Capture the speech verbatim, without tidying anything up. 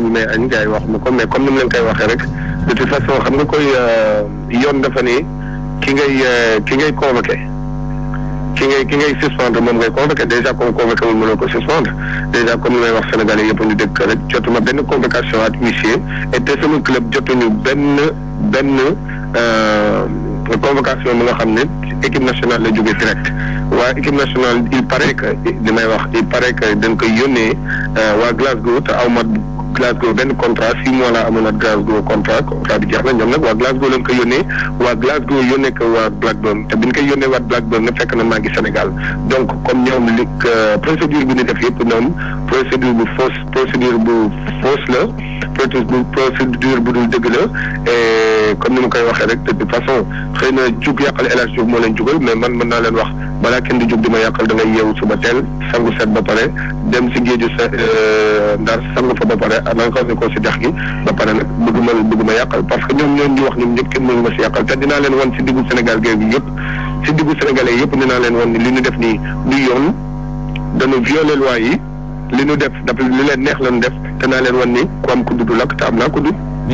mbooloo mi may añ gars yi wax ma ko mais comme ni mu leen koy waxee rek de toute façon xam nga koy yoon dafa ni ki ngay ki ngay convoqué ki ngay ki ngay suspendre moom ngay convoqué déjà comme convoqué wul mënoo ko suspendre déjà comme ni may wax sénégalais yëpp ñu dégg rek jotuma benn convocation à huissier et te sama club jotuñu benn benn convocation bi nga xam ne équipe nationale la jógee direct waa équipe nationale il paraît que li may wax il paraît que dañ koy yónnee waa Glasgow te aw ma Glasgow benn contrat six mois la amoon ak Glasgow contrat contrat bi jeex na ñoom nag waa Glasgow lañ ko yónnee waa Glasgow yónnee ko waa Blackburn te bi ñu koy yónnee waa Blackburn na fekk na maa ngi Sénégal donc comme ñoom li procédure bi ñu def yëpp ñoom procédure bu fausse procédure bu fausse la procédure bu dul dëgg la et comme ni ma koy waxee rek de toute façon xëy na jug yàqal El Hadj Diouf moo leen jugal mais man mën naa leen wax balaa kenn di jug di ma yàqal da ngay yeewu suba teel sangu set ba pare dem si géeju sa ndar sangu fa ba pare encore ne ko si dex gi ba pare nag bëgg ma bëgg ma yàqal parce que ñoom ñoom ñu wax ñoom ñëpp kenn mënu ma si yàqal te dinaa leen wan si diggu Sénégal géej gi yëpp si diggu sénégalais yëpp dinaa leen wan ni li ñu def nii du yoon dañu violer loi yi li ñu def dafa li leen neex lañu def te naa leen wan ni ku am kuddu du lakk te am naa kuddu